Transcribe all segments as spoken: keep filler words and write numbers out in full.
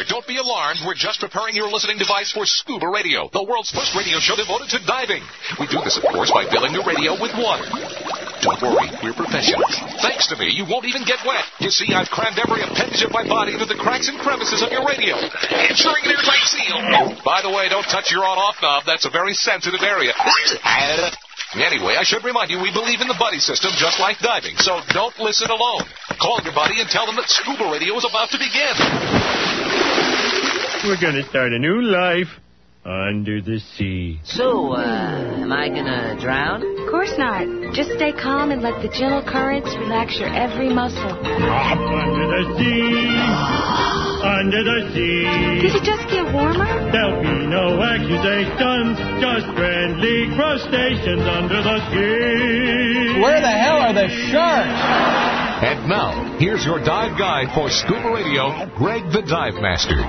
but don't be alarmed. We're just preparing your listening device for Scuba Radio, the world's first radio show devoted to diving. We do this, of course, by filling the radio with water. Don't worry, we're professionals. Thanks to me, you won't even get wet. You see, I've crammed every appendage of my body into the cracks and crevices of your radio, ensuring an airtight seal. By the way, don't touch your on-off knob. That's a very sensitive area. Anyway, I should remind you, we believe in the buddy system just like diving, so don't listen alone. Call your buddy and tell them that Scuba Radio is about to begin. We're going to start a new life under the sea. So, uh, am I going to drown? Of course not. Just stay calm and let the gentle currents relax your every muscle. Under the sea, under the sea. Did it just get warmer? There'll be no accusations, just friendly crustaceans under the sea. Where the hell are the sharks? And now, here's your dive guide for Scuba Radio, Greg the Dive Master.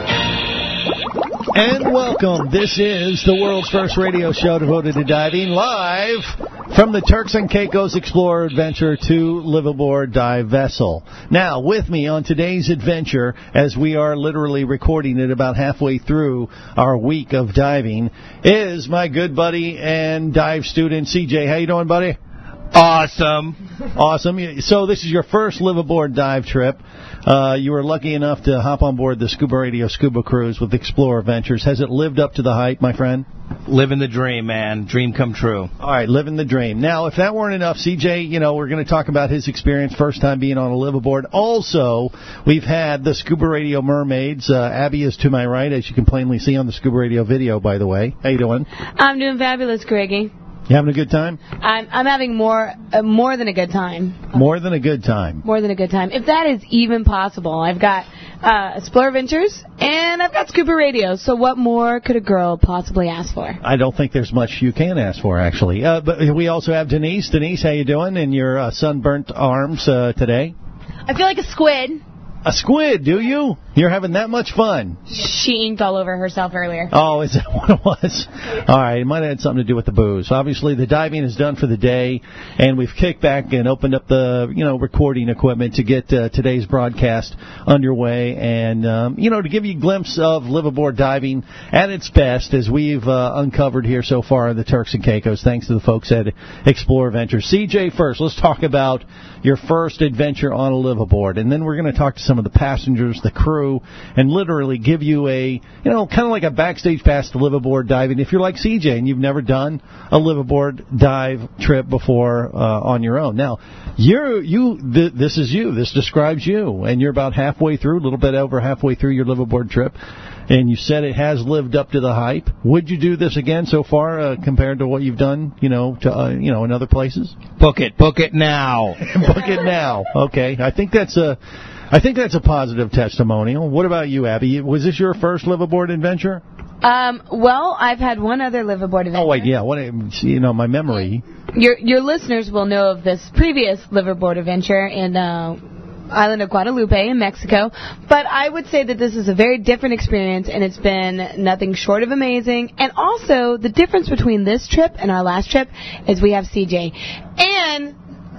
And welcome. This is the world's first radio show devoted to diving, live from the Turks and Caicos Explorer Adventure two liveaboard dive vessel. Now, with me on today's adventure, as we are literally recording it about halfway through our week of diving, is my good buddy and dive student, C J. How you doing, buddy? Awesome. Awesome. So this is your first liveaboard dive trip. Uh, you were lucky enough to hop on board the Scuba Radio Scuba Cruise with Explorer Ventures. Has it lived up to the hype, my friend? Living the dream, man. Dream come true. All right, living the dream. Now, if that weren't enough, C J, you know, we're going to talk about his experience, first time being on a liveaboard. Also, we've had the Scuba Radio Mermaids. Uh, Abby is to my right, as you can plainly see on the Scuba Radio video, by the way. How you doing? I'm doing fabulous, Greggy. You having a good time? I'm I'm having more uh, more than a good time. More than a good time. More than a good time. If that is even possible. I've got uh, Explorer Ventures and I've got Scuba Radio. So what more could a girl possibly ask for? I don't think there's much you can ask for, actually. Uh, but we also have Denise. Denise, how you doing in your uh, sunburnt arms uh, today? I feel like a squid. A squid, do you? You're having that much fun. She inked all over herself earlier. Oh, is that what it was? All right, it might have had something to do with the booze. Obviously, the diving is done for the day, and we've kicked back and opened up the, you know, recording equipment to get uh, today's broadcast underway, and, um, you know, to give you a glimpse of liveaboard diving at its best, as we've uh, uncovered here so far in the Turks and Caicos, thanks to the folks at Explorer Ventures. C J, first, let's talk about your first adventure on a liveaboard, and then we're going to talk to some of the passengers, the crew, and literally give you a, you know, kind of like a backstage pass to liveaboard diving. If you're like C J and you've never done a liveaboard dive trip before uh, on your own. Now, you're, you, th- this is you. This describes you. And you're about halfway through, a little bit over halfway through your liveaboard trip. And you said it has lived up to the hype. Would you do this again so far uh, compared to what you've done, you know, to, uh, you know, in other places? Book it. Book it now. Book it now. Okay. I think that's a... I think that's a positive testimonial. What about you, Abby? Was this your first liveaboard adventure? Um, well, I've had one other liveaboard adventure. Oh, wait, yeah. What, you know, my memory. Your your listeners will know of this previous liveaboard adventure in uh, island of Guadalupe in Mexico. But I would say that this is a very different experience, and it's been nothing short of amazing. And also, the difference between this trip and our last trip is we have C J. And...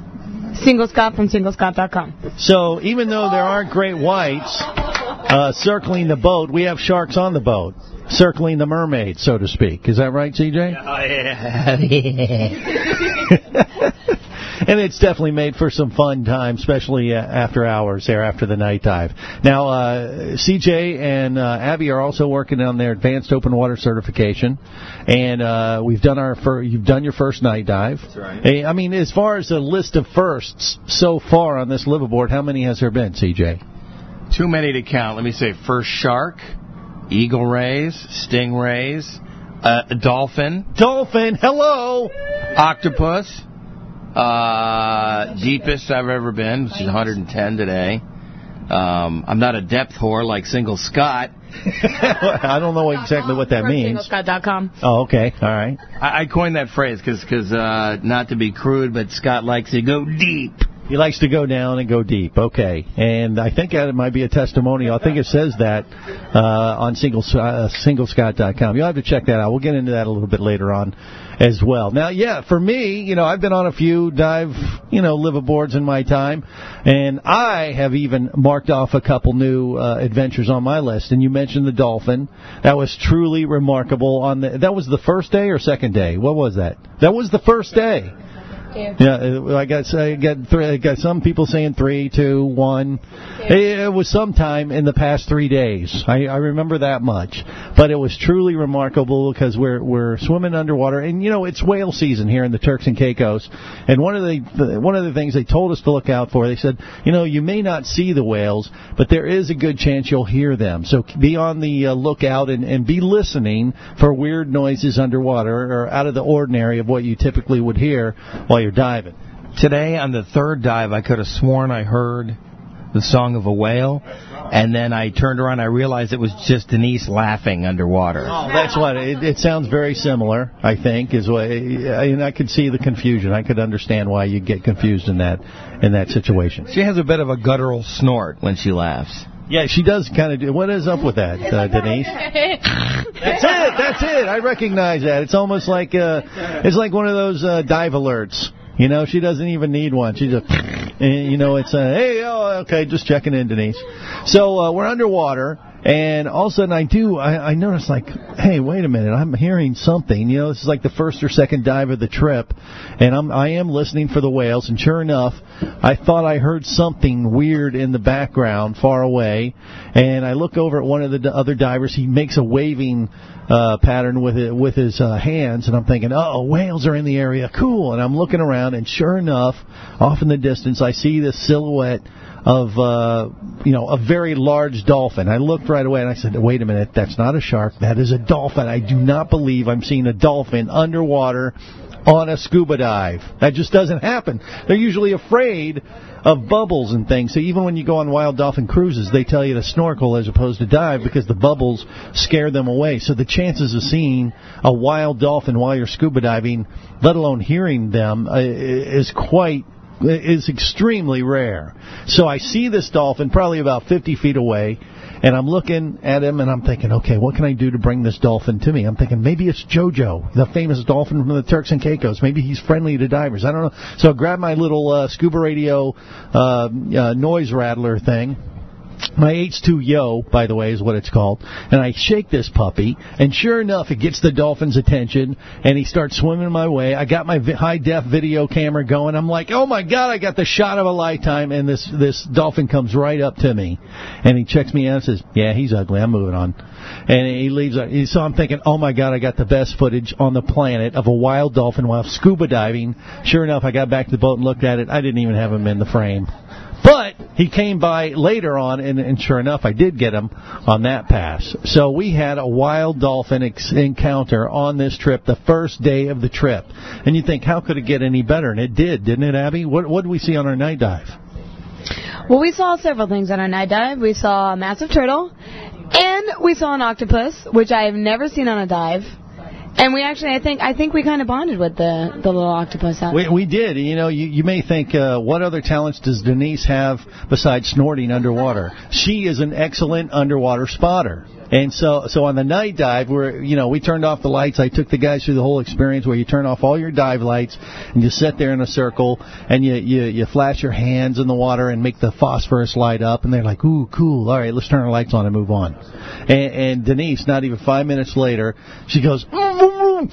Single Scott from single scott dot com. So even though there aren't great whites uh, circling the boat, we have sharks on the boat, circling the mermaid, so to speak. Is that right, C J? Oh, yeah. And it's definitely made for some fun time, especially uh, after hours there, after the night dive. Now, uh, C J and uh, Abby are also working on their advanced open water certification, and uh, we've done our fir- you've done your first night dive. That's right. Hey, I mean, as far as the list of firsts so far on this liveaboard, how many has there been, C J? Too many to count. Let me say, first shark, eagle rays, stingrays, uh, a dolphin. Dolphin, hello! Octopus. Uh, deepest I've ever been, which is one hundred ten today. Um, I'm not a depth whore like Single Scott. I don't know exactly what that From means. single scott dot com. Oh, okay. All right. I, I coined that phrase because, uh, not to be crude, but Scott likes to go deep. He likes to go down and go deep. Okay. And I think that might be a testimonial. I think it says that uh, on single, uh, single scott dot com. You'll have to check that out. We'll get into that a little bit later on as well. Now, yeah, for me, you know, I've been on a few dive, you know, liveaboards in my time, and I have even marked off a couple new uh, adventures on my list. And you mentioned the Dolphin. That was truly remarkable. On the That was the first day or second day? What was that? That was the first day. Yeah, yeah I got I got three, I got some people saying three, two, one. It, it was sometime in the past three days. I, I remember that much, but it was truly remarkable because we're we're swimming underwater, and you know it's whale season here in the Turks and Caicos. And one of the one of the things they told us to look out for, they said, you know, you may not see the whales, but there is a good chance you'll hear them. So be on the uh, lookout and, and be listening for weird noises underwater or out of the ordinary of what you typically would hear while you're diving. Today, on the third dive, I could have sworn I heard the song of a whale, and then I turned around and I realized it was just Denise laughing underwater. Oh, that's what it, it sounds very similar. I think is what, and I could see the confusion. I could understand why you get confused in that in that situation. She has a bit of a guttural snort when she laughs. Yeah, she does kind of do. What is up with that, uh, Denise? That's it. That's it. I recognize that. It's almost like uh, it's like one of those uh, dive alerts. You know, she doesn't even need one. She just, you know, it's a, hey, oh, okay, just checking in, Denise. So uh, we're underwater, and all of a sudden I do, I, I notice like, hey, wait a minute, I'm hearing something. You know, this is like the first or second dive of the trip, and I'm, I am listening for the whales, and sure enough, I thought I heard something weird in the background far away, and I look over at one of the other divers. He makes a waving Uh, pattern with it, with his uh, hands, and I'm thinking, oh, whales are in the area, cool. And I'm looking around, and sure enough, off in the distance, I see this silhouette of, uh, you know, a very large dolphin. I looked right away, and I said, wait a minute, that's not a shark, that is a dolphin. I do not believe I'm seeing a dolphin underwater on a scuba dive. That just doesn't happen. They're usually afraid of bubbles and things. So even when you go on wild dolphin cruises, they tell you to snorkel as opposed to dive because the bubbles scare them away. So the chances of seeing a wild dolphin while you're scuba diving, let alone hearing them, uh, is quite is extremely rare. So I see this dolphin probably about fifty feet away, and I'm looking at him, and I'm thinking, okay, what can I do to bring this dolphin to me? I'm thinking maybe it's JoJo, the famous dolphin from the Turks and Caicos. Maybe he's friendly to divers. I don't know. So I grab my little uh, scuba radio uh, uh, noise rattler thing. My H two Yo, by the way, is what it's called. And I shake this puppy, and sure enough, it gets the dolphin's attention, and he starts swimming my way. I got my vi- high-def video camera going. I'm like, oh, my God, I got the shot of a lifetime, and this, this dolphin comes right up to me. And he checks me out and says, yeah, he's ugly. I'm moving on. And he leaves. So I'm thinking, oh, my God, I got the best footage on the planet of a wild dolphin while scuba diving. Sure enough, I got back to the boat and looked at it. I didn't even have him in the frame. But he came by later on, and, and sure enough, I did get him on that pass. So we had a wild dolphin ex- encounter on this trip, the first day of the trip. And you think, how could it get any better? And it did, didn't it, Abby? What, what did we see on our night dive? Well, we saw several things on our night dive. We saw a massive turtle, and we saw an octopus, which I have never seen on a dive. And we actually, I think, I think we kind of bonded with the the little octopus out we, there. We did. You know, you, you may think, uh, what other talents does Denise have besides snorting underwater? She is an excellent underwater spotter. And so, so on the night dive, where you know we turned off the lights, I took the guys through the whole experience where you turn off all your dive lights and you sit there in a circle and you you, you flash your hands in the water and make the phosphorus light up, and they're like, ooh, cool. All right, let's turn our lights on and move on. And, and Denise, not even five minutes later, she goes, and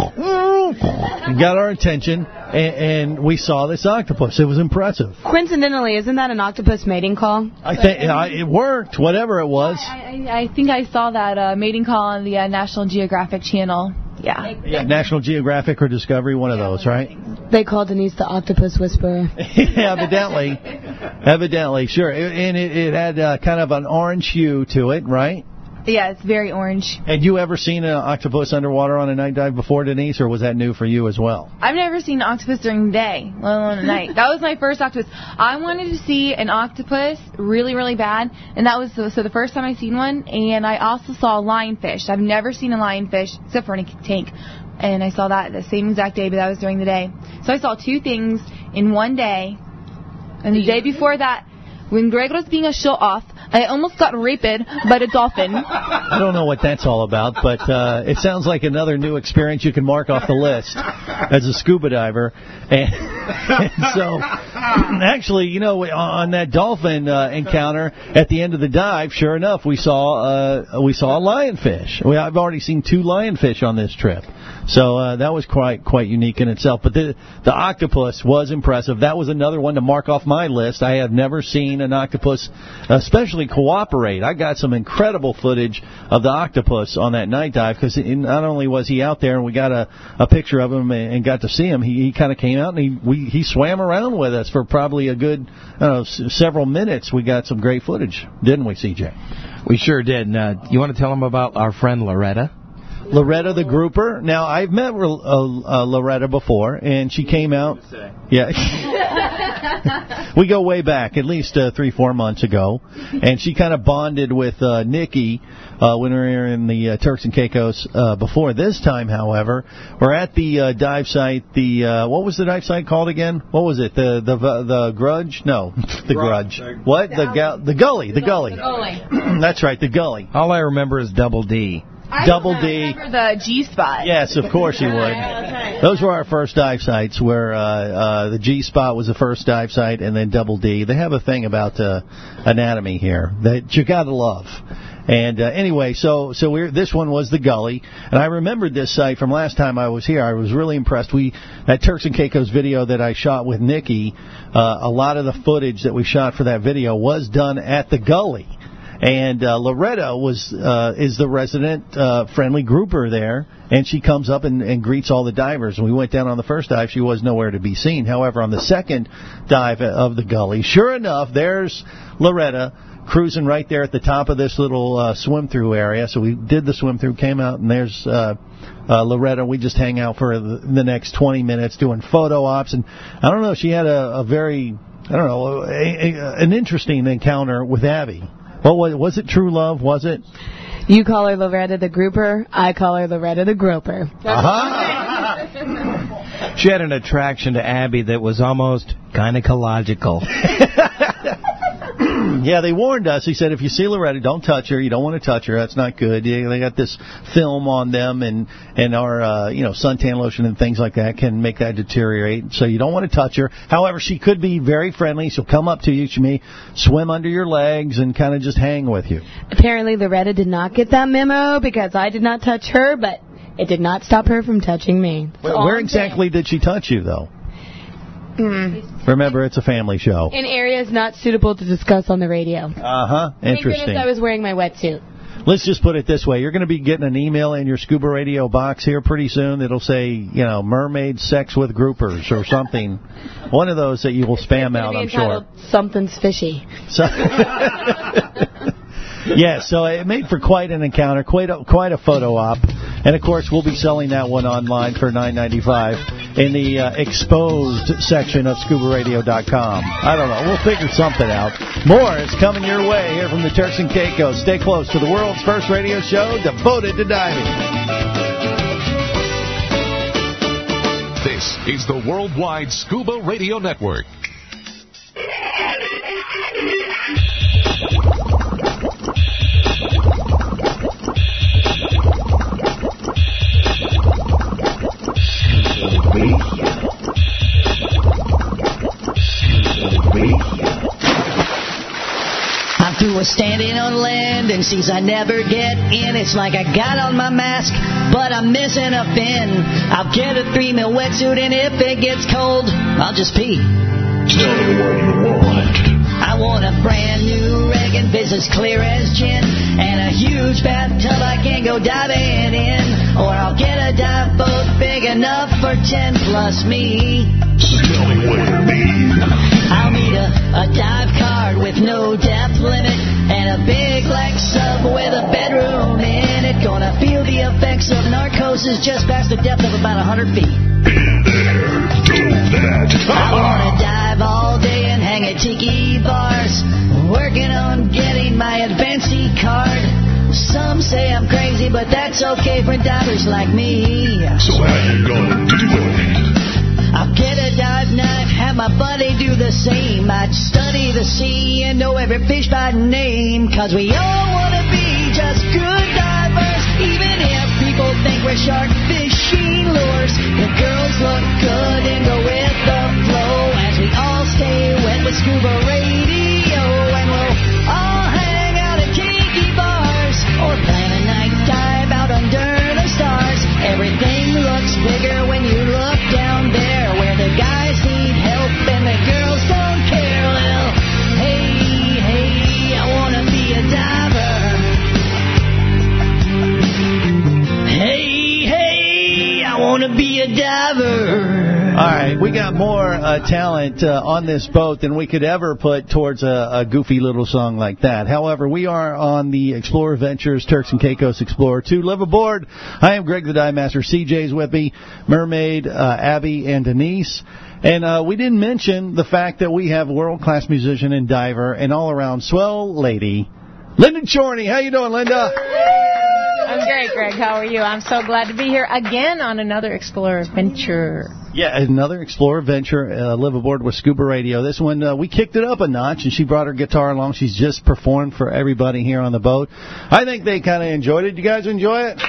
got our attention, and, and we saw this octopus. It was impressive. Coincidentally, isn't that an octopus mating call? I think uh, it worked, whatever it was. I, I, I think I saw that uh, mating call on the uh, National Geographic Channel. Yeah. Yeah, National Geographic or Discovery, one of those, right? They called Denise the octopus whisperer. Yeah, evidently. Evidently, sure. And it, it had uh, kind of an orange hue to it, right? Yeah, it's very orange. Had you ever seen an octopus underwater on a night dive before, Denise, or was that new for you as well? I've never seen an octopus during the day, let alone at night. That was my first octopus. I wanted to see an octopus really, really bad, and that was so, so the first time I seen one. And I also saw a lionfish. I've never seen a lionfish except for in a tank, and I saw that the same exact day, but that was during the day. So I saw two things in one day, And the day before that, when Greg was being a show-off, I almost got raped by the dolphin. I don't know what that's all about, but uh, it sounds like another new experience you can mark off the list as a scuba diver. And, and so, actually, you know, on that dolphin uh, encounter at the end of the dive, sure enough, we saw uh, we saw a lionfish. We, I've already seen two lionfish on this trip. So uh, that was quite quite unique in itself. But the the octopus was impressive. That was another one to mark off my list. I have never seen an octopus, especially cooperate. I got some incredible footage of the octopus on that night dive because not only was he out there and we got a, a picture of him and got to see him, he, he kind of came out and he we, he swam around with us for probably a good I don't know, s- several minutes. We got some great footage, didn't we, C J? We sure did. And, uh, you want to tell them about our friend Loretta? Loretta the grouper. Now, I've met uh, uh, Loretta before, and she came out. Yeah. We go way back, at least uh, three, four months ago. And she kind of bonded with uh, Nikki uh, when we were in the uh, Turks and Caicos uh, before. This time, however, we're at the uh, dive site. The uh, what was the dive site called again? What was it? The the the Grudge? No, the Grudge. What? The ga- the Gully. The Gully. That's right, the Gully. All I remember is Double D. I Double D. remember the G-spot. Yes, of course you would. Those were our first dive sites, where uh, uh, the G-spot was the first dive site, and then Double D. They have a thing about uh, anatomy here that you gotta love. And uh, anyway, so so we're, this one was the Gully, and I remembered this site from last time I was here. I was really impressed. We that Turks and Caicos video that I shot with Nikki, uh, a lot of the footage that we shot for that video was done at the Gully. And uh, Loretta was uh, is the resident uh, friendly grouper there, and she comes up and, and greets all the divers. And we went down on the first dive; she was nowhere to be seen. However, on the second dive of the Gully, sure enough, there's Loretta cruising right there at the top of this little uh, swim-through area. So we did the swim-through, came out, and there's uh, uh, Loretta. We just hang out for the, the next twenty minutes doing photo ops. And I don't know, she had a, a very, I don't know, a, a, an interesting encounter with Abby. What was, was it true love? Was it? You call her Loretta the grouper. I call her Loretta the groper. Uh-huh. She had an attraction to Abby that was almost gynecological. Yeah, they warned us. He said, if you see Loretta, don't touch her. You don't want to touch her. That's not good. They got this film on them, and and our uh, you know suntan lotion and things like that can make that deteriorate. So you don't want to touch her. However, she could be very friendly. She'll come up to you. She may swim under your legs and kind of just hang with you. Apparently, Loretta did not get that memo because I did not touch her, but it did not stop her from touching me. Where, where exactly did she touch you, though? Mm. Remember, it's a family show. In areas not suitable to discuss on the radio. Uh-huh. Interesting. Thank goodness I was wearing my wetsuit. Let's just put it this way. You're going to be getting an email in your Scuba Radio box here pretty soon. It'll say, you know, mermaid sex with groupers or something. One of those that you will spam out, I'm sure. Something's fishy. So Yes, so it made for quite an encounter, quite a, quite a photo op. And, of course, we'll be selling that one online for nine ninety-five in the uh, exposed section of scuba radio dot com. I don't know. We'll figure something out. More is coming your way here from the Turks and Caicos. Stay close to the world's first radio show devoted to diving. This is the Worldwide Scuba Radio Network. I'm through with standing on land, and since I never get in, it's like I got on my mask, but I'm missing a fin. I'll get a three mil wetsuit, and if it gets cold, I'll just pee. Tell me what you want. I want a brand new rig and business clear as gin, and a huge bathtub I can go diving in, or I'll get a dive boat big enough for ten plus me. Tell me what you need. I'll need a, a dive card with no depth limit, and a big Lex sub with a bedroom in it. Gonna feel the effects of narcosis just past the depth of about one hundred feet. In there, do that. I wanna dive all day and hang at tiki bars, working on getting my advanced card. Some say I'm crazy, but that's okay for divers like me. So how you gonna do it? I'll get a dive knife, have have my buddy do the same. I'd study the sea and know every fish by name. Cause we all want to be just good divers. Even if people think we're shark fishing lures. The girls look good and go with the flow. As we all stay wet with scuba radio. And we'll all hang out at kinky bars. Or plan a night dive out under the stars. Everything looks bigger when you look down there. Where the guys need help and the girls don't care. Well, hey, hey, I wanna be a diver. Hey, hey, I wanna be a diver. All right, we got more uh, talent uh, on this boat than we could ever put towards a, a goofy little song like that. However, we are on the Explorer Ventures Turks and Caicos Explorer two. Live aboard. I am Greg the Dive Master. C J's with me, Mermaid, uh, Abby, and Denise. And uh, we didn't mention the fact that we have a world-class musician and diver and all-around swell lady, Linda Chorney. How you doing, Linda? I'm great, Greg. How are you? I'm so glad to be here again on another Explorer Venture. Yeah, another Explorer Venture, uh, Live Aboard with Scuba Radio. This one, uh, we kicked it up a notch, and she brought her guitar along. She's just performed for everybody here on the boat. I think they kind of enjoyed it. You guys enjoy it?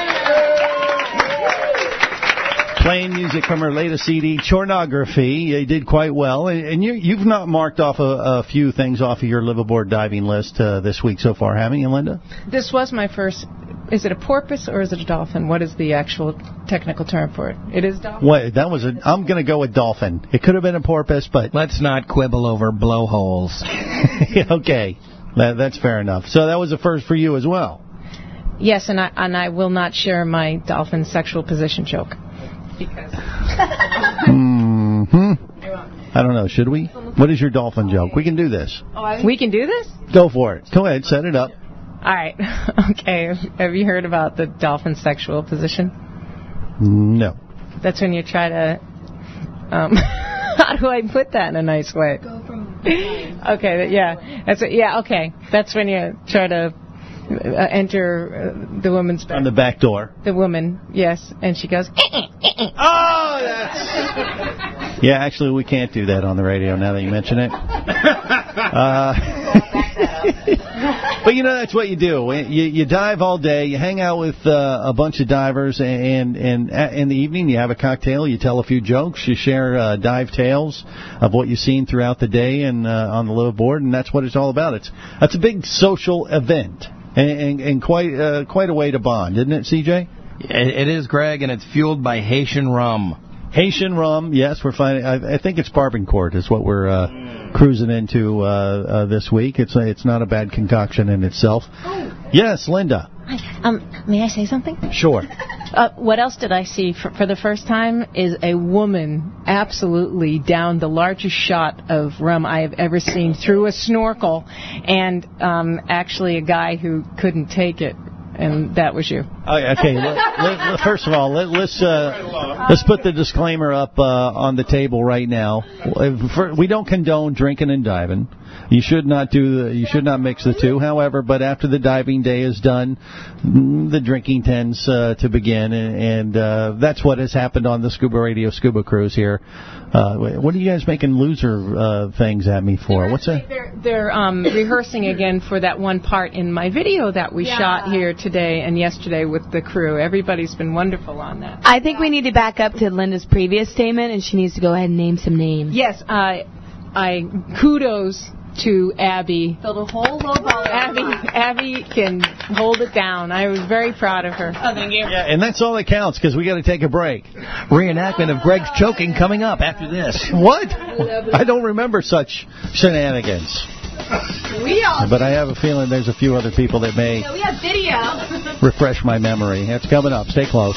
Playing music from her latest C D, Chornography. They did quite well. And you, you've not marked off a, a few things off of your Live Aboard diving list uh, this week so far, haven't you, Linda? This was my first. Is it a porpoise or is it a dolphin? What is the actual technical term for it? It is dolphin? What, that was a, I'm going to go with dolphin. It could have been a porpoise, but... Let's not quibble over blowholes. Okay, that, that's fair enough. So that was a first for you as well. Yes, and I, and I will not share my dolphin sexual position joke. Because... mm-hmm. I don't know, should we? What is your dolphin joke? We can do this. We can do this? Go for it. Go ahead, set it up. All right. Okay. Have you heard about the dolphin sexual position? No. That's when you try to... Um, how do I put that in a nice way? Go from... Okay, yeah. That's it. Yeah, okay. That's when you try to uh, enter uh, the woman's bed. On the back door. The woman, yes. And she goes... Oh, that's... Yeah, actually, we can't do that on the radio now that you mention it. Uh... But, you know, that's what you do. You, you dive all day. You hang out with uh, a bunch of divers, and, and, and in the evening you have a cocktail. You tell a few jokes. You share uh, dive tales of what you've seen throughout the day and uh, on the live board, and that's what it's all about. It's That's a big social event and, and, and quite uh, quite a way to bond, isn't it, C J? It is, Greg, and it's fueled by Haitian rum. Haitian rum, yes, we're finding. I, I think it's Barbancourt is what we're uh, mm. cruising into uh, uh, this week. It's a, it's not a bad concoction in itself. Oh. Yes, Linda. Um, may I say something? Sure. Uh, what else did I see for, for the first time is a woman absolutely down the largest shot of rum I have ever seen through a snorkel, and um, actually a guy who couldn't take it. And that was you. Oh, okay. let, let, first of all, let, let's uh, let's put the disclaimer up uh, on the table right now. We don't condone drinking and diving. You should not do. The, you should not mix the two. However, but after the diving day is done, the drinking tends uh, to begin, and, and uh, that's what has happened on the Scuba Radio Scuba Cruise here. Uh, what are you guys making loser uh, things at me for? What's that? They're, they're um, rehearsing again for that one part in my video that we yeah. shot here today and yesterday with the crew. Everybody's been wonderful on that. I think we need to back up to Linda's previous statement, and she needs to go ahead and name some names. Yes, I, I kudos to Abby. So the whole little Abby, Abby can hold it down. I was very proud of her. Oh, thank you. Yeah, and that's all that counts because we got to take a break. Reenactment of Greg's choking coming up after this. What? I don't remember such shenanigans. We all. But I have a feeling there's a few other people that may. Yeah, we have video. Refresh my memory. That's coming up. Stay close.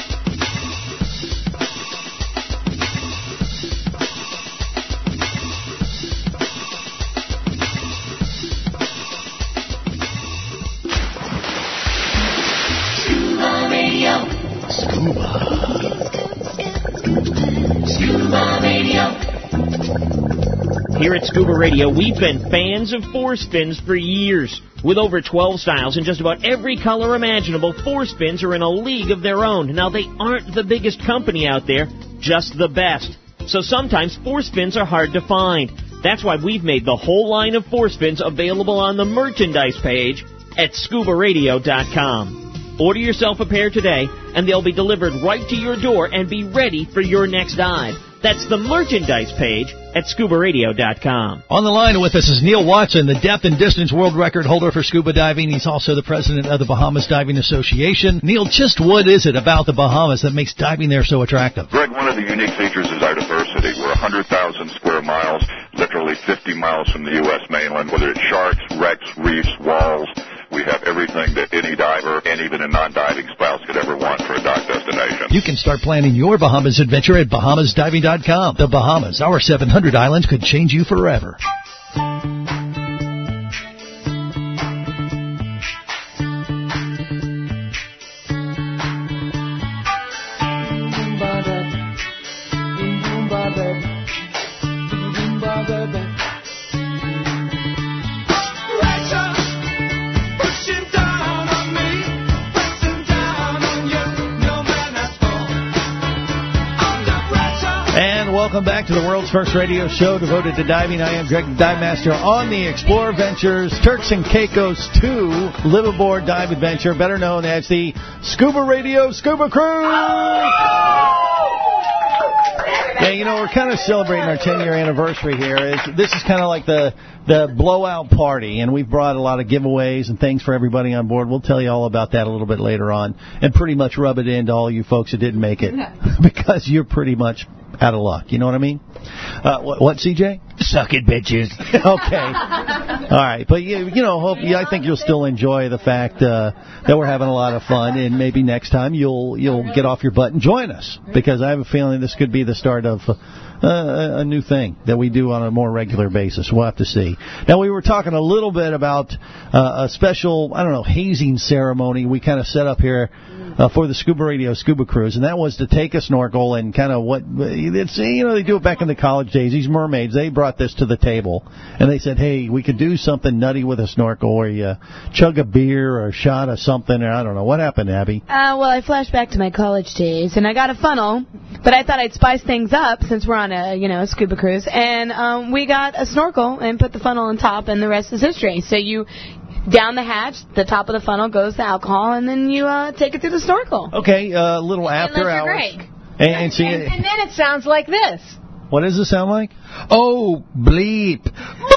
Here at Scuba Radio, we've been fans of force fins for years. With over twelve styles and just about every color imaginable, force fins are in a league of their own. Now, they aren't the biggest company out there, just the best. so sometimes force fins are hard to find. That's why we've made the whole line of force fins available on the merchandise page at scuba radio dot com. Order yourself a pair today, and they'll be delivered right to your door and be ready for your next dive. That's the merchandise page at scuba radio dot com. On the line with us is Neil Watson, the depth and distance world record holder for scuba diving. He's also the president of the Bahamas Diving Association. Neil, just what is it about the Bahamas that makes diving there so attractive? Greg, one of the unique features is our diversity. We're one hundred thousand square miles, literally fifty miles from the U S mainland, whether it's sharks, wrecks, reefs, walls. We have everything that any diver and even a non-diving spouse could ever want for a dive destination. You can start planning your Bahamas adventure at Bahamas Diving dot com. The Bahamas, our seven hundred islands could change you forever. Welcome back to the world's first radio show devoted to diving. I am Greg, the Dive Master, on the Explorer Ventures Turks and Caicos two liveaboard dive adventure, better known as the Scuba Radio Scuba Cruise. Yeah, you know, we're kind of celebrating our ten-year anniversary here. It's, this is kind of like the the blowout party, and we've brought a lot of giveaways and things for everybody on board. We'll tell you all about that a little bit later on, and pretty much rub it into all you folks that didn't make it, because you're pretty much out of luck. You know what I mean? Uh, what, what, C J? Suck it, bitches. Okay. All right. But, you, you know, hope, yeah, I think you'll still enjoy the fact uh, that we're having a lot of fun, and maybe next time you'll you'll get off your butt and join us, because I have a feeling this could be the start of uh, a new thing that we do on a more regular basis. We'll have to see. Now, we were talking a little bit about uh, a special, I don't know, hazing ceremony we kind of set up here Uh, for the Scuba Radio Scuba Cruise, and that was to take a snorkel and kind of what it's, you know, they do it back in the college days. These mermaids, they brought this to the table, and they said, hey, we could do something nutty with a snorkel, where you chug a beer or a shot of something, or I don't know. What happened, Abby? Uh, well, I flashed back to my college days, and I got a funnel, but I thought I'd spice things up since we're on a, you know, a scuba cruise, and um, we got a snorkel and put the funnel on top, and the rest is history. So you down the hatch, the top of the funnel goes the alcohol, and then you uh, take it through the snorkel. Okay, a uh, little after hours. And, and, see, and, and then it sounds like this. What does it sound like? Oh, bleep.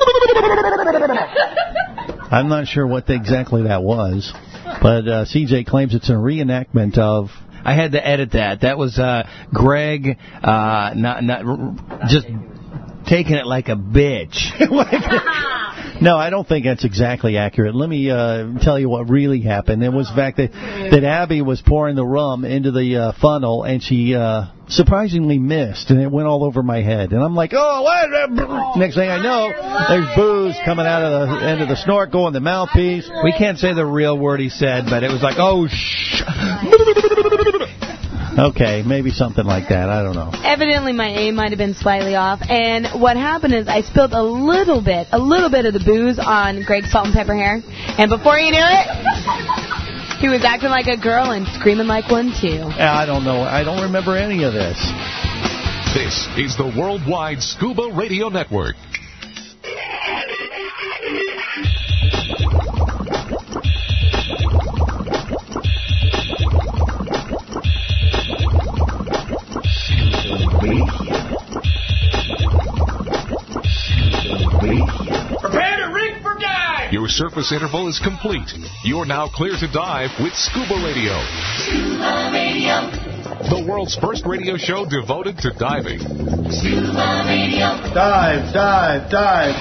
I'm not sure what exactly that was, but uh, C J claims it's a reenactment of... I had to edit that. That was uh, Greg uh, not not just taking it like a bitch. No, I don't think that's exactly accurate. Let me uh, tell you what really happened. It was the fact that, that Abby was pouring the rum into the uh, funnel, and she uh, surprisingly missed, and it went all over my head. And I'm like, oh, what? Next thing I know, there's booze coming out of the end of the snorkel and the mouthpiece. We can't say the real word he said, but it was like, oh, shh. Okay, maybe something like that. I don't know. Evidently, my aim might have been slightly off. And what happened is I spilled a little bit, a little bit of the booze on Greg's salt and pepper hair. And before you knew it, he was acting like a girl and screaming like one, too. I don't know. I don't remember any of this. This is the Worldwide Scuba Radio Network. Prepare to rig for dive! Your surface interval is complete. You're now clear to dive with Scuba Radio. Scuba Radio. The world's first radio show devoted to diving. Scuba Radio. Dive, dive, dive.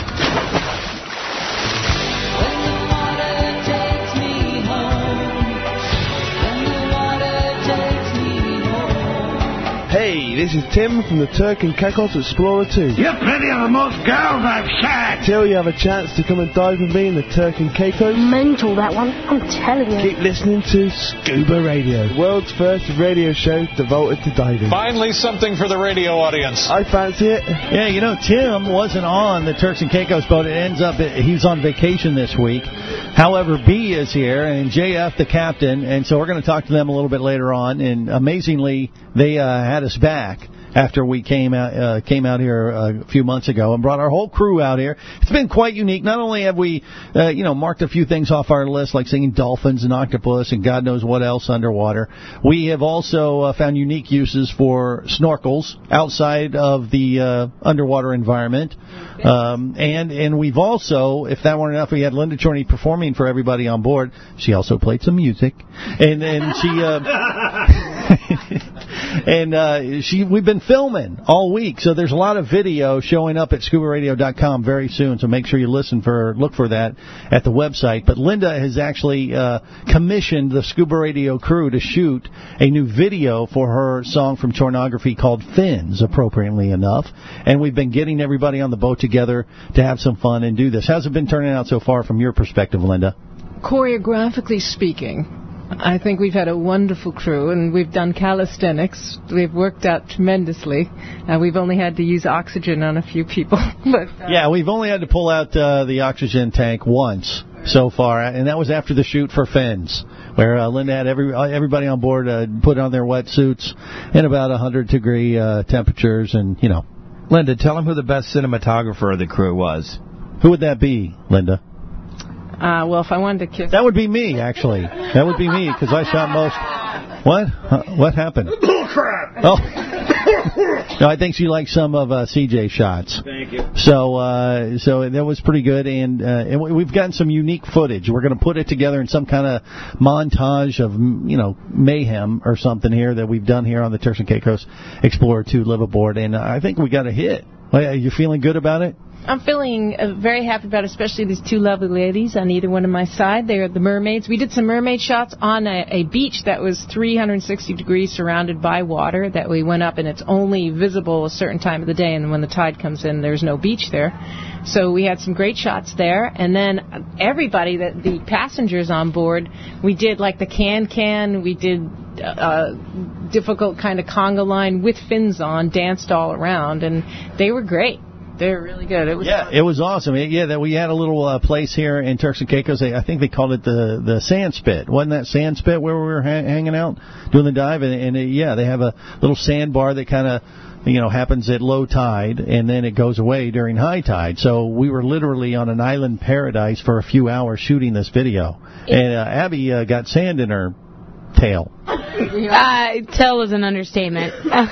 Hey, this is Tim from the Turk and Caicos Explorer two. You're plenty of the most girls I've shot. Till you have a chance to come and dive with me in the Turk and Caicos. Mental, that one. I'm telling you. Keep listening to Scuba Radio, the world's first radio show devoted to diving. Finally, something for the radio audience. I fancy it. Yeah, you know, Tim wasn't on the Turks and Caicos boat. It ends up he's on vacation this week. However, B is here, and J F the captain, and so we're going to talk to them a little bit later on. And amazingly, they uh, had us back. back after we came out uh, came out here a few months ago and brought our whole crew out here. It's been quite unique. Not only have we, uh, you know, marked a few things off our list, like seeing dolphins and octopus and God knows what else underwater, we have also uh, found unique uses for snorkels outside of the uh, underwater environment. Um, and and we've also, if that weren't enough, we had Linda Chorney performing for everybody on board. She also played some music, and and she uh, and uh, she we've been filming all week, so there's a lot of video showing up at scuba radio dot com very soon. So make sure you listen for look for that at the website. But Linda has actually uh, commissioned the Scuba Radio crew to shoot a new video for her song from Chornography called Fins, appropriately enough, and we've been getting everybody on the boat together to have some fun and do this. How's it been turning out so far from your perspective, Linda? Choreographically speaking, I think we've had a wonderful crew, and we've done calisthenics. We've worked out tremendously. Uh, we've only had to use oxygen on a few people. but uh, Yeah, we've only had to pull out uh, the oxygen tank once so far, and that was after the shoot for Fins, where uh, Linda had every everybody on board uh, put on their wetsuits in about one hundred degree uh, temperatures, and, you know. Linda, tell them who the best cinematographer of the crew was. Who would that be, Linda? Uh, well, if I wanted to kiss... That would be me, actually. That would be me, because I shot most... What? Uh, what happened? Bullcrap! Oh. No, I think she liked some of uh, C J's shots. Thank you. So, uh, so that was pretty good, and, uh, and we've gotten some unique footage. We're going to put it together in some kind of montage of, you know, mayhem or something here that we've done here on the Turks and Caicos Explorer two live aboard, and I think we got a hit. Are you feeling good about it? I'm feeling uh, very happy about it, especially these two lovely ladies on either one of my side. They're the mermaids. We did some mermaid shots on a, a beach that was three hundred sixty degrees surrounded by water that we went up, and it's only visible a certain time of the day, and when the tide comes in, there's no beach there. So we had some great shots there, and then everybody, that the passengers on board, we did like the can-can, we did uh, difficult kind of conga line with fins on, danced all around, and they were great. They're really good. It was yeah, fun. It was awesome. It, yeah, that we had a little uh, place here in Turks and Caicos. They, I think they called it the the sand spit. Wasn't that sand spit where we were ha- hanging out doing the dive? And, and uh, yeah, they have a little sandbar that kind of, you know, happens at low tide, and then it goes away during high tide. So we were literally on an island paradise for a few hours shooting this video. And uh, Abby uh, got sand in her tail. Uh, tail is an understatement.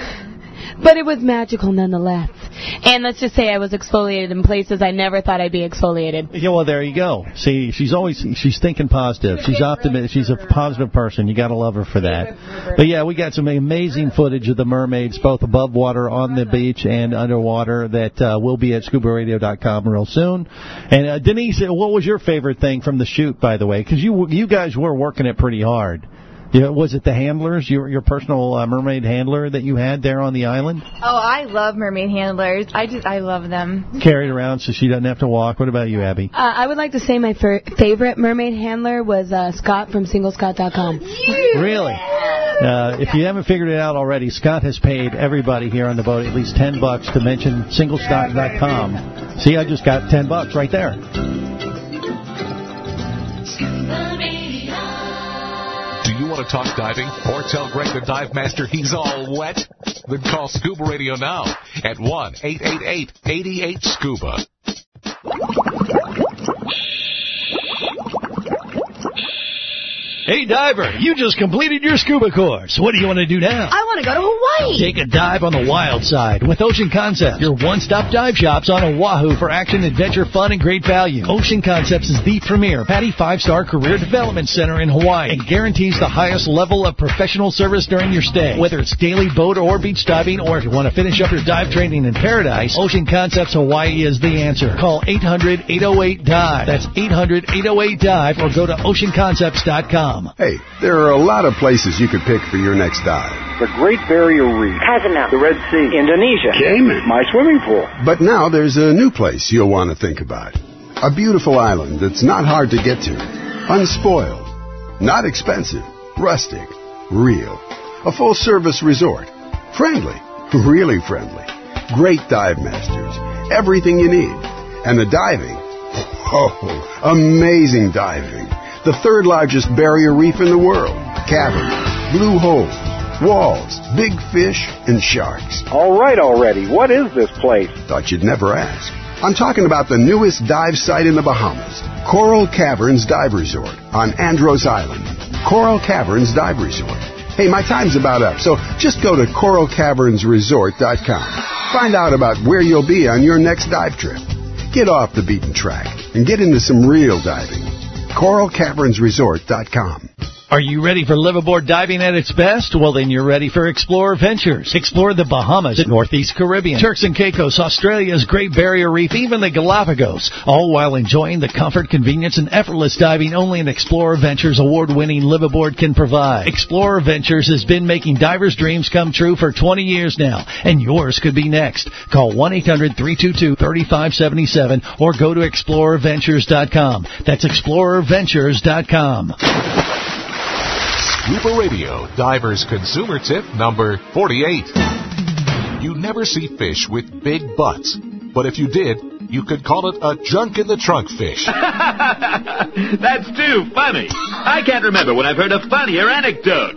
But it was magical nonetheless. And let's just say I was exfoliated in places I never thought I'd be exfoliated. Yeah, well, there you go. See, she's always, she's thinking positive. She's optimistic. She's a positive person. You got to love her for that. But yeah, we got some amazing footage of the mermaids, both above water on the beach and underwater, that uh, will be at scuba radio dot com real soon. And uh, Denise, what was your favorite thing from the shoot, by the way? Because you, you guys were working it pretty hard. Yeah, was it the handlers, your your personal uh, mermaid handler that you had there on the island? Oh, I love mermaid handlers. I just, I love them. Carried around so she doesn't have to walk. What about you, Abby? Uh, I would like to say my fir- favorite mermaid handler was uh, Scott from single scott dot com. Really? Uh, if you haven't figured it out already, Scott has paid everybody here on the boat at least ten bucks to mention single scott dot com. See, I just got ten bucks right there. Do you want to talk diving or tell Greg the Dive Master he's all wet? Then call Scuba Radio now at one eight eight eight, eight eight, SCUBA. Hey, diver, you just completed your scuba course. What do you want to do now? I want to go to Hawaii. Take a dive on the wild side with Ocean Concepts, your one-stop dive shops on Oahu for action, adventure, fun, and great value. Ocean Concepts is the premier PADI five-star career development center in Hawaii and guarantees the highest level of professional service during your stay. Whether it's daily boat or beach diving, or if you want to finish up your dive training in paradise, Ocean Concepts Hawaii is the answer. Call eight hundred, eight oh eight, dive. That's eight hundred, eight oh eight, dive, or go to ocean concepts dot com. Hey, there are a lot of places you could pick for your next dive. The Great Barrier Reef, Cozumel, the Red Sea, Indonesia, Cayman, my swimming pool. But now there's a new place you'll want to think about. A beautiful island that's not hard to get to. Unspoiled. Not expensive. Rustic. Real. A full-service resort. Friendly. Really friendly. Great dive masters. Everything you need. And the diving. Oh, amazing diving. The third largest barrier reef in the world. Caverns, blue holes, walls, big fish, and sharks. All right already. What is this place? Thought you'd never ask. I'm talking about the newest dive site in the Bahamas, Coral Caverns Dive Resort on Andros Island. Coral Caverns Dive Resort. Hey, my time's about up, so just go to coral caverns resort dot com. Find out about where you'll be on your next dive trip. Get off the beaten track and get into some real diving. coral caverns resort dot com. Are you ready for liveaboard diving at its best? Well, then you're ready for Explorer Ventures. Explore the Bahamas, the Northeast Caribbean, Turks and Caicos, Australia's Great Barrier Reef, even the Galapagos, all while enjoying the comfort, convenience, and effortless diving only an Explorer Ventures award-winning liveaboard can provide. Explorer Ventures has been making divers' dreams come true for twenty years now, and yours could be next. Call one eight hundred three two two three five seven seven or go to explorer ventures dot com. That's explorer ventures dot com. Scuba Radio Divers Consumer Tip number forty-eight. You never see fish with big butts, but if you did, you could call it a junk in the trunk fish. That's too funny. I can't remember when I've heard a funnier anecdote.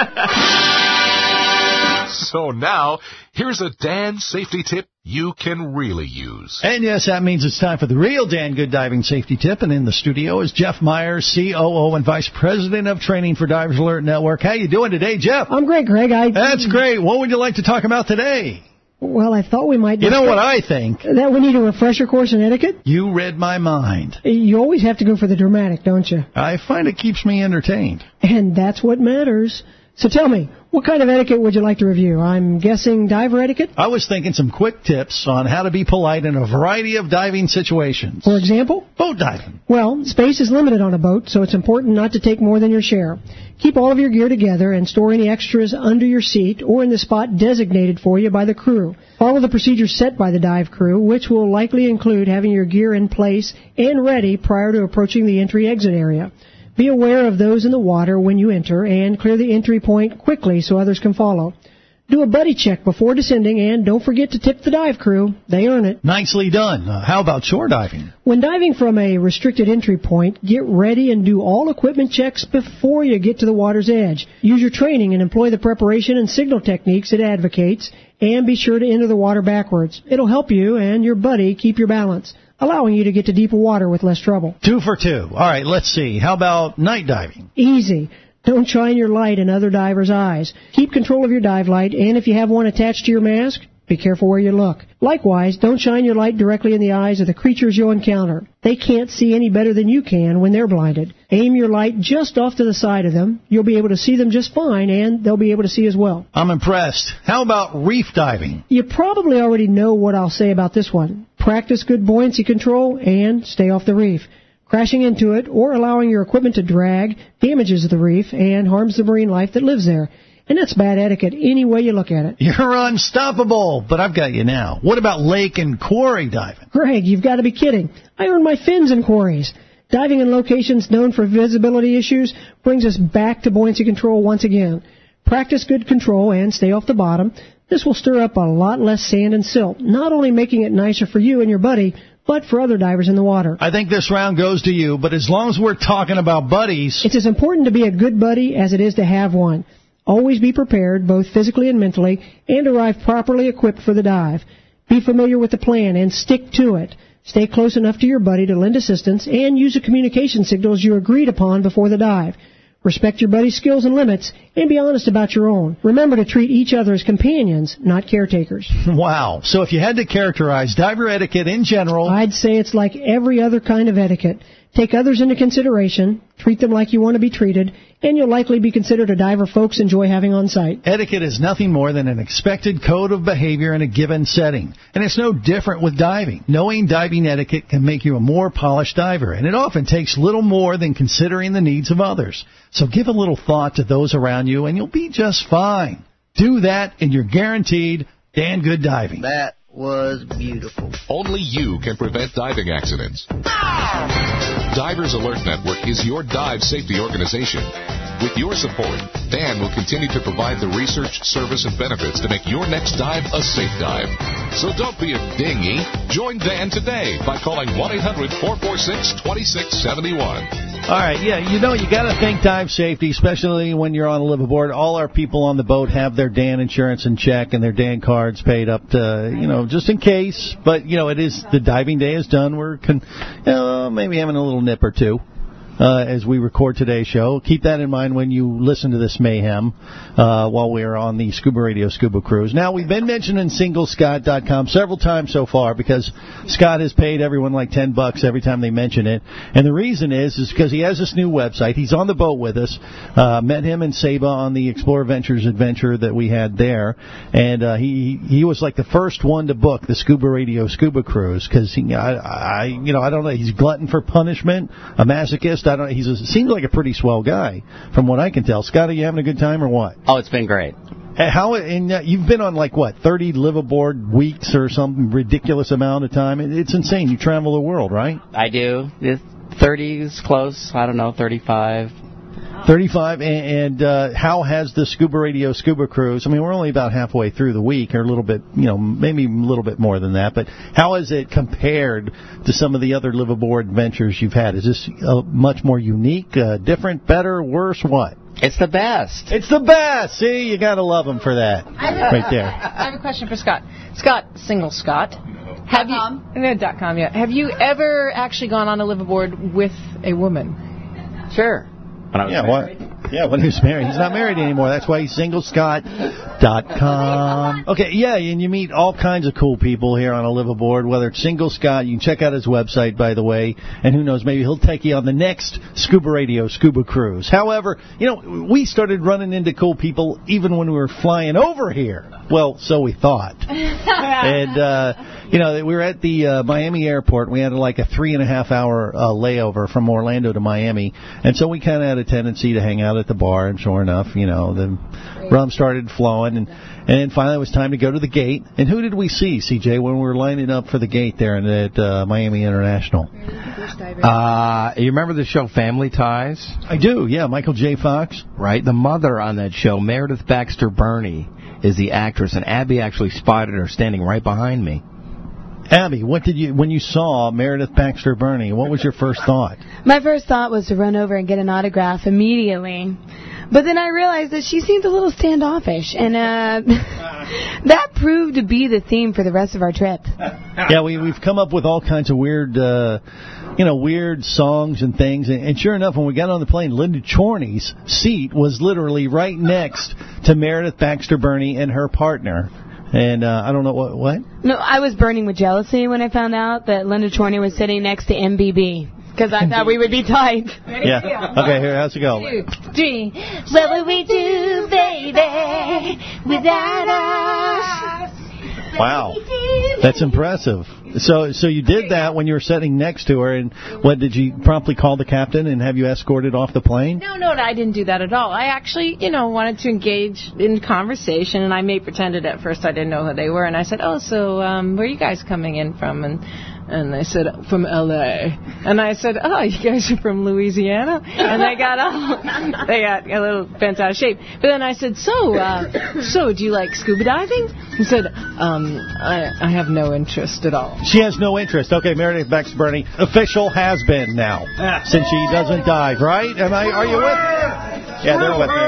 So now, here's a Dan safety tip you can really use. And yes, that means it's time for the real Dan Good Diving Safety Tip. And in the studio is Jeff Myers, C O O and Vice President of Training for Divers Alert Network. How you doing today, Jeff? I'm great, Greg. I... That's great. What would you like to talk about today? Well, I thought we might... You know what I think? That we need a refresher course in etiquette? You read my mind. You always have to go for the dramatic, don't you? I find it keeps me entertained. And that's what matters. So tell me, what kind of etiquette would you like to review? I'm guessing diver etiquette? I was thinking some quick tips on how to be polite in a variety of diving situations. For example? Boat diving. Well, space is limited on a boat, so it's important not to take more than your share. Keep all of your gear together and store any extras under your seat or in the spot designated for you by the crew. Follow the procedures set by the dive crew, which will likely include having your gear in place and ready prior to approaching the entry-exit area. Be aware of those in the water when you enter and clear the entry point quickly so others can follow. Do a buddy check before descending and don't forget to tip the dive crew. They earn it. Nicely done. Uh, how about shore diving? When diving from a restricted entry point, get ready and do all equipment checks before you get to the water's edge. Use your training and employ the preparation and signal techniques it advocates, and be sure to enter the water backwards. It'll help you and your buddy keep your balance, allowing you to get to deeper water with less trouble. Two for two. All right, let's see. How about night diving? Easy. Don't shine your light in other divers' eyes. Keep control of your dive light, and if you have one attached to your mask, be careful where you look. Likewise, don't shine your light directly in the eyes of the creatures you'll encounter. They can't see any better than you can when they're blinded. Aim your light just off to the side of them. You'll be able to see them just fine, and they'll be able to see as well. I'm impressed. How about reef diving? You probably already know what I'll say about this one. Practice good buoyancy control and stay off the reef. Crashing into it or allowing your equipment to drag damages the reef and harms the marine life that lives there. And that's bad etiquette any way you look at it. You're unstoppable, but I've got you now. What about lake and quarry diving? Greg, you've got to be kidding. I earned my fins in quarries. Diving in locations known for visibility issues brings us back to buoyancy control once again. Practice good control and stay off the bottom. This will stir up a lot less sand and silt, not only making it nicer for you and your buddy, but for other divers in the water. I think this round goes to you, but as long as we're talking about buddies... It's as important to be a good buddy as it is to have one. Always be prepared, both physically and mentally, and arrive properly equipped for the dive. Be familiar with the plan and stick to it. Stay close enough to your buddy to lend assistance and use the communication signals you agreed upon before the dive. Respect your buddy's skills and limits, and be honest about your own. Remember to treat each other as companions, not caretakers. Wow. So if you had to characterize diver etiquette in general... I'd say it's like every other kind of etiquette. Take others into consideration, treat them like you want to be treated, and you'll likely be considered a diver folks enjoy having on site. Etiquette is nothing more than an expected code of behavior in a given setting. And it's no different with diving. Knowing diving etiquette can make you a more polished diver, and it often takes little more than considering the needs of others. So give a little thought to those around you, and you'll be just fine. Do that, and you're guaranteed Dan Good Diving. That was beautiful. Only you can prevent diving accidents. Divers Alert Network is your dive safety organization. With your support, Dan will continue to provide the research, service, and benefits to make your next dive a safe dive. So don't be a dinghy. Join Dan today by calling one eight hundred four four six two six seven one. All right, yeah, you know, you got to think dive safety, especially when you're on a liveaboard. All our people on the boat have their D A N insurance in check and their D A N cards paid up to, you know, just in case. But, you know, it is, the diving day is done. We're, con- you know, maybe having a little nip or two. Uh, as we record today's show. Keep that in mind when you listen to this mayhem uh, while we're on the Scuba Radio Scuba Cruise. Now, we've been mentioning single scott dot com several times so far because Scott has paid everyone like ten bucks every time they mention it. And the reason is is because he has this new website. He's on the boat with us. Uh, met him and Saba on the Explorer Ventures adventure that we had there. And uh, he he was like the first one to book the Scuba Radio Scuba Cruise because, he, I, I, you know, I don't know, he's glutton for punishment, a masochist. I don't. He's a, seems like a pretty swell guy, from what I can tell. Scott, are you having a good time or what? Oh, it's been great. Hey, how? And uh, you've been on like what, thirty liveaboard weeks or some ridiculous amount of time? It, it's insane. You travel the world, right? I do. thirty is close. I don't know, thirty-five. thirty-five, and, and uh, how has the Scuba Radio Scuba Cruise, I mean, we're only about halfway through the week, or a little bit, you know, maybe a little bit more than that, but how is it compared to some of the other liveaboard adventures you've had? Is this uh, much more unique, uh, different, better, worse, what? It's the best. It's the best. See, you got to love them for that, right there. I have a question for Scott. Scott, single Scott. Have you, no, dot com, yeah. Have you ever actually gone on a liveaboard with a woman? Sure. When I was yeah, married. What? Yeah, when he was married. He's not married anymore. That's why he's single scott dot com. Okay, yeah, and you meet all kinds of cool people here on a liveaboard, whether it's Single Scott. You can check out his website, by the way, and who knows, maybe he'll take you on the next Scuba Radio Scuba Cruise. However, you know, we started running into cool people even when we were flying over here. Well, so we thought. and, uh, you know, we were at the uh, Miami airport. We had like a three and a half hour uh, layover from Orlando to Miami. And so we kind of had a tendency to hang out at the bar. And sure enough, you know, the rum started flowing. And, and then finally it was time to go to the gate. And who did we see, C J, when we were lining up for the gate there at uh, Miami International? Uh, you remember the show Family Ties? I do, yeah. Michael J. Fox. Right. The mother on that show, Meredith Baxter Burney, is the actress. And Abby actually spotted her standing right behind me. Abby, what did you when you saw Meredith Baxter Burney? What was your first thought? My first thought was to run over and get an autograph immediately, but then I realized that she seemed a little standoffish, and uh, that proved to be the theme for the rest of our trip. Yeah, we we've come up with all kinds of weird, uh, you know, weird songs and things, and, and sure enough, when we got on the plane, Linda Chorney's seat was literally right next to Meredith Baxter Burney and her partner. And uh, I don't know what what. No, I was burning with jealousy when I found out that Linda Chorney was sitting next to M B B because I thought we would be tight. Yeah. Okay. Here, how's it go? Two, three. What would we do, baby, without us? Wow, that's impressive. So, so you did that when you were sitting next to her, and what did you promptly call the captain and have you escorted off the plane? No, no, I didn't do that at all. I actually, you know, wanted to engage in conversation, and I may pretended at first I didn't know who they were, and I said, "Oh, so um, where are you guys coming in from?" And and they said, "From L A" And I said, "Oh, you guys are from Louisiana?" And they got all, they got a little bent out of shape. But then I said, "So, uh, so do you like scuba diving?" He said, um, I, I have no interest at all. She has no interest. Okay, Meredith Baxter Burney, official has been now, since she doesn't dive, right? Am I? Are you with me? Yeah, they're with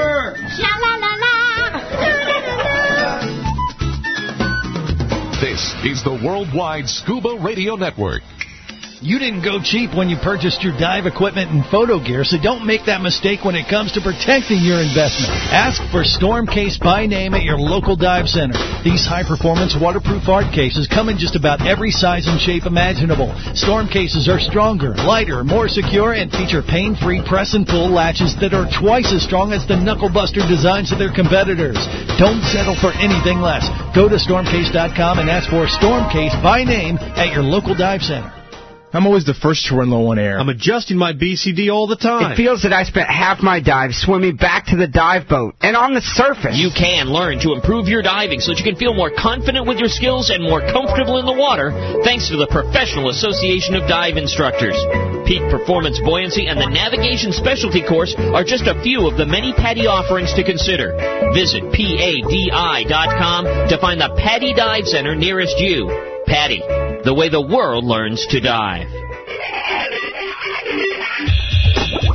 me. This is the Worldwide Scuba Radio Network. You didn't go cheap when you purchased your dive equipment and photo gear, so don't make that mistake when it comes to protecting your investment. Ask for Stormcase by name at your local dive center. These high-performance waterproof art cases come in just about every size and shape imaginable. Storm cases are stronger, lighter, more secure, and feature pain-free press and pull latches that are twice as strong as the knucklebuster designs of their competitors. Don't settle for anything less. Go to stormcase dot com and ask for Stormcase by name at your local dive center. I'm always the first to run low on air. I'm adjusting my B C D all the time. It feels that I spent half my dive swimming back to the dive boat and on the surface. You can learn to improve your diving so that you can feel more confident with your skills and more comfortable in the water thanks to the Professional Association of Dive Instructors. Peak Performance Buoyancy and the Navigation Specialty Course are just a few of the many PADI offerings to consider. Visit P A D I dot com to find the PADI Dive Center nearest you. PADI, the way the world learns to dive.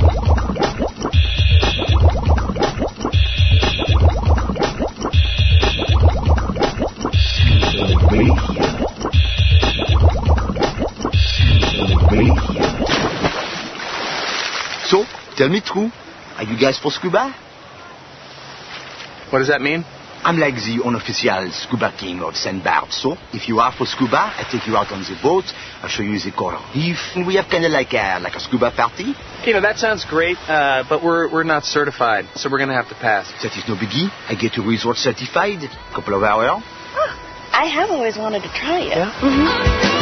So, tell me true, are you guys for scuba? What does that mean? I'm like the unofficial scuba king of Saint Barb. So, if you are for scuba, I take you out on the boat, I'll show you the coral reef, and we have kind of like a, like a scuba party. You know, that sounds great, uh, but we're we're not certified, so we're going to have to pass. That is no biggie. I get you resort certified. Couple of hours. Oh, I have always wanted to try it. Yeah? Mm-hmm.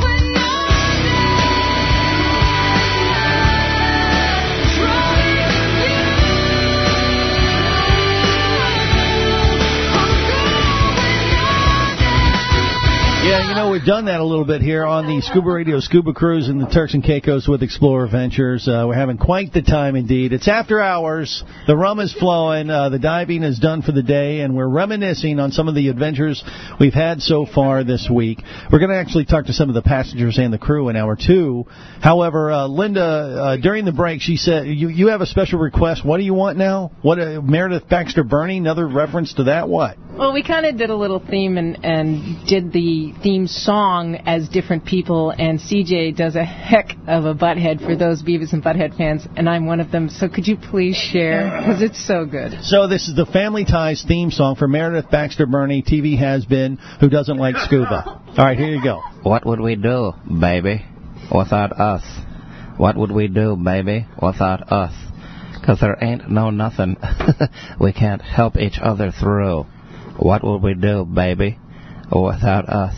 Yeah, you know, we've done that a little bit here on the Scuba Radio Scuba Cruise and the Turks and Caicos with Explorer Ventures. Uh, we're having quite the time indeed. It's after hours. The rum is flowing. Uh, the diving is done for the day, and we're reminiscing on some of the adventures we've had so far this week. We're going to actually talk to some of the passengers and the crew in hour two. However, uh, Linda, uh, during the break, she said, you, you have a special request. What do you want now? What uh, Meredith Baxter Burney? Another reference to that? What? Well, we kind of did a little theme and, and did the theme song as different people, and C J does a heck of a Butthead for those Beavis and Butthead fans, and I'm one of them, so could you please share, because it's so good. So this is the Family Ties theme song for Meredith Baxter Burney, T V has-been, who doesn't like scuba. All right, here you go. What would we do, baby, without us? What would we do, baby, without us? Because there ain't no nothing we can't help each other through. What would we do, baby, without us?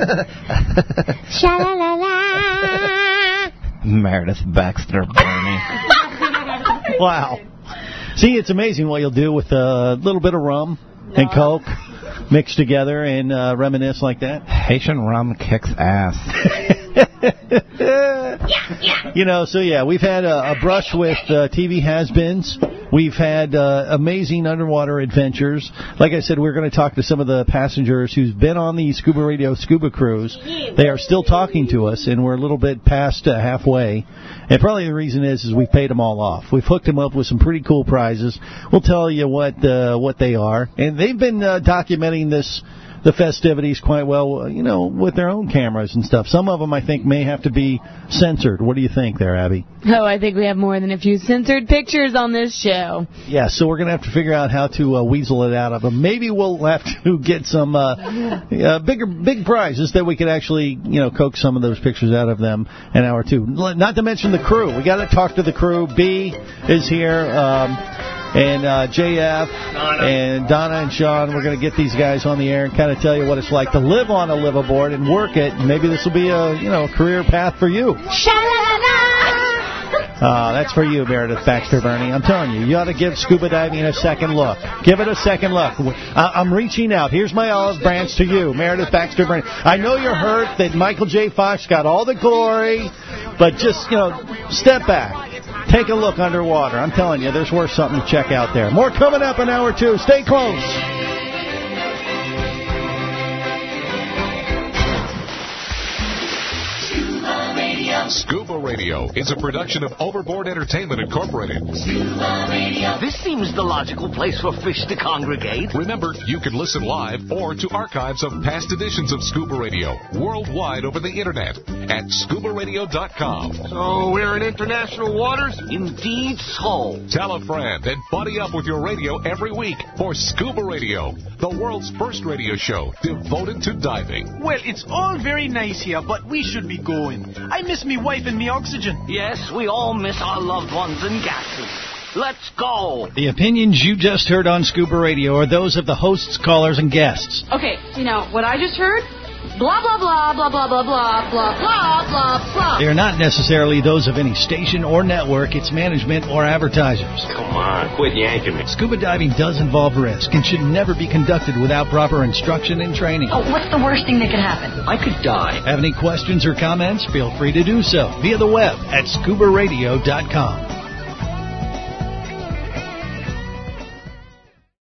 Sha-la-la-la. Meredith Baxter Burney. Wow. See, it's amazing what you'll do with a little bit of rum and Coke mixed together and uh, reminisce like that. Haitian rum kicks ass. You know, so yeah, we've had a, a brush with uh, T V has-beens. We've had uh, amazing underwater adventures. Like I said, we're going to talk to some of the passengers who's been on the Scuba Radio Scuba Cruise. They are still talking to us, and we're a little bit past uh, halfway. And probably the reason is is we've paid them all off. We've hooked them up with some pretty cool prizes. We'll tell you what uh, what they are. And they've been uh, documenting this, the festivities quite well, you know, with their own cameras and stuff. Some of them, I think, may have to be censored. What do you think there, Abby? Oh, I think we have more than a few censored pictures on this show. Yeah, so we're going to have to figure out how to uh, weasel it out of them. Maybe we'll have to get some uh, uh, bigger, big prizes that we could actually, you know, coax some of those pictures out of them an hour or two. Not to mention the crew. We got to talk to the crew. B is here. Um, And uh, J F Donna. and Donna and Sean, we're going to get these guys on the air and kind of tell you what it's like to live on a liveaboard and work it. Maybe this will be a, you know, career path for you. Uh, that's for you, Meredith Baxter Burney. I'm telling you, you ought to give scuba diving a second look. Give it a second look. I- I'm reaching out. Here's my olive branch to you, Meredith Baxter Burney. I know you're hurt that Michael J. Fox got all the glory, but just, you know, step back. Take a look underwater. I'm telling you, there's worth something to check out there. More coming up in hour two. Stay close. Scuba Radio is a production of Overboard Entertainment Incorporated. Scuba Radio. This seems the logical place for fish to congregate. Remember, you can listen live or to archives of past editions of Scuba Radio worldwide over the internet at scuba radio dot com. So we're in international waters? Indeed so. Tell a friend and buddy up with your radio every week for Scuba Radio, the world's first radio show devoted to diving. Well, it's all very nice here, but we should be going. I miss me wife and me oxygen. Yes, we all miss our loved ones and gases. Let's go. The opinions you just heard on Scuba Radio are those of the hosts, callers, and guests. Okay, you know, what I just heard? Blah, blah, blah, blah, blah, blah, blah, blah, blah, blah, blah. They are not necessarily those of any station or network, its management, or advertisers. Come on, quit yanking me. Scuba diving does involve risk and should never be conducted without proper instruction and training. Oh, what's the worst thing that could happen? I could die. Have any questions or comments? Feel free to do so via the web at scuba radio dot com.